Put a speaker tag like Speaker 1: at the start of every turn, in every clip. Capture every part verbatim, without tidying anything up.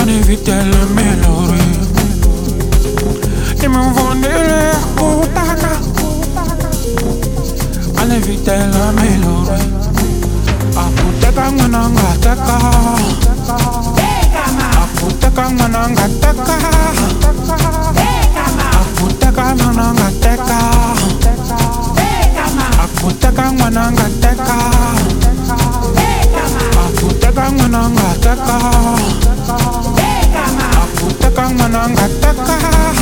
Speaker 1: Anevitele melori Ime vondele akutaka Anevitele melori Akuteka mwananga teka Akuteka mwananga teka Akuteka mwananga teka Akuteka mwananga teka Akuteka mwananga teka Akuteka mwananga teka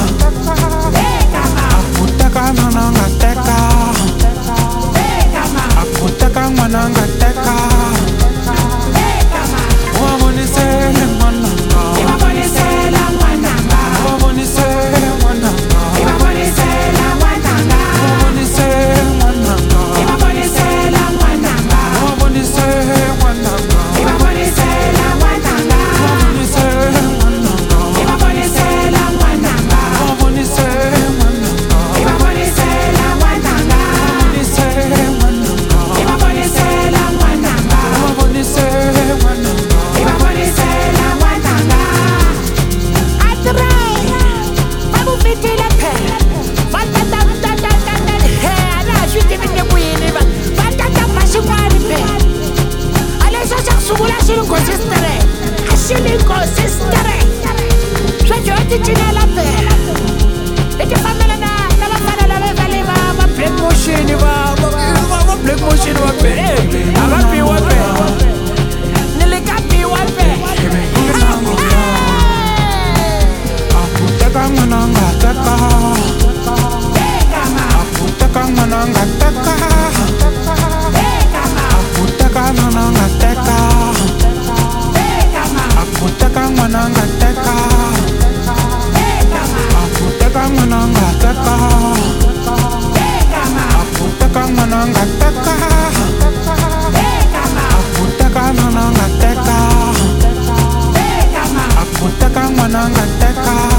Speaker 1: Akuteka mwananga teka Akuteka mwananga teka Wabonisele mwananga
Speaker 2: Ibabonisela mwananga
Speaker 1: Wabonisele mwananga
Speaker 2: Ibabonisela mwananga
Speaker 1: Wabonisele mwananga
Speaker 2: Ibabonisela mwananga
Speaker 1: Wabonisele mwananga
Speaker 2: Ibabonisela mwananga
Speaker 1: Wabonisele mwananga
Speaker 2: Ibabonisela mwananga
Speaker 1: Wabonisele mwananga
Speaker 2: Ibabonisela mwananga
Speaker 1: Wabonisele mwananga
Speaker 2: Ibabonisela mwananga
Speaker 1: Wabonisele mwananga
Speaker 2: Ibabonisela mwananga Atray Babufitile phela Batata batata batata he ala shwiti mine kuyini ba Batata bashingwani phela Alesho sakusukula shili ngosistere Ashili ngosistere Shwajo tichina phela Ete famela na nabafana labevali ba ba black motion ba ba black motion ba phela Akapiwa phela Nilikapiwa phela
Speaker 1: Akuteka mwananga teka Akuteka mwananga teka Akuteka mwananga teka Akuteka mwananga teka Akuteka mwananga teka Akuteka mwananga teka Akuteka mwananga teka Akuteka mwananga teka